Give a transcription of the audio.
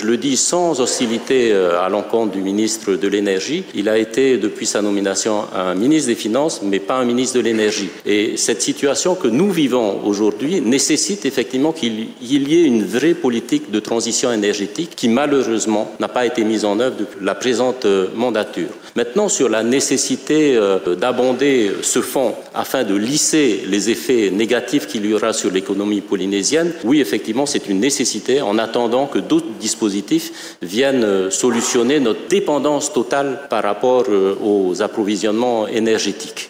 Je le dis sans hostilité à l'encontre du ministre de l'Énergie. Il a été, depuis sa nomination, un ministre des Finances, mais pas un ministre de l'Énergie. Et cette situation que nous vivons aujourd'hui nécessite effectivement qu'il y ait une vraie politique de transition énergétique qui, malheureusement, n'a pas été mise en œuvre depuis la présente mandature. Maintenant, sur la nécessité d'abonder ce fonds afin de lisser les effets négatifs qu'il y aura sur l'économie polynésienne, oui, effectivement, c'est une nécessité en attendant que d'autres dispositifs viennent solutionner notre dépendance totale par rapport aux approvisionnements énergétiques.